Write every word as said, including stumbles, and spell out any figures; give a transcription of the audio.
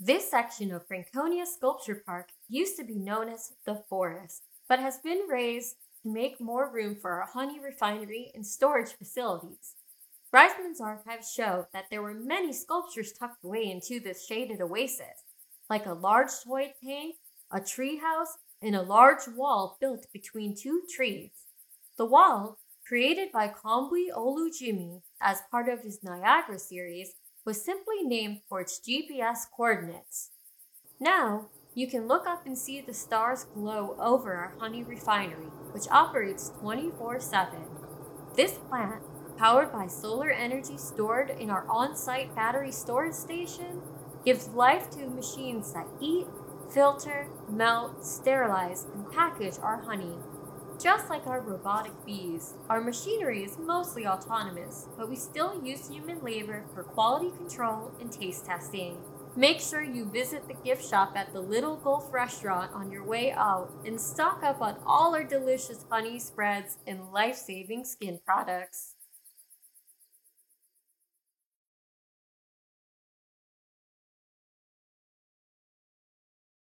This section of Franconia Sculpture Park used to be known as the Forest, but has been raised to make more room for our honey refinery and storage facilities. Reisman's archives show that there were many sculptures tucked away into this shaded oasis, like a large toy tank, a tree house, and a large wall built between two trees. The wall, created by Kombui Olujimi as part of his Niagara series, was simply named for its G P S coordinates. Now, you can look up and see the stars glow over our honey refinery, which operates twenty-four seven. This plant, powered by solar energy stored in our on-site battery storage station, gives life to machines that eat, filter, melt, sterilize, and package our honey. Just like our robotic bees, our machinery is mostly autonomous, but we still use human labor for quality control and taste testing. Make sure you visit the gift shop at the Little Gulf restaurant on your way out and stock up on all our delicious honey spreads and life-saving skin products.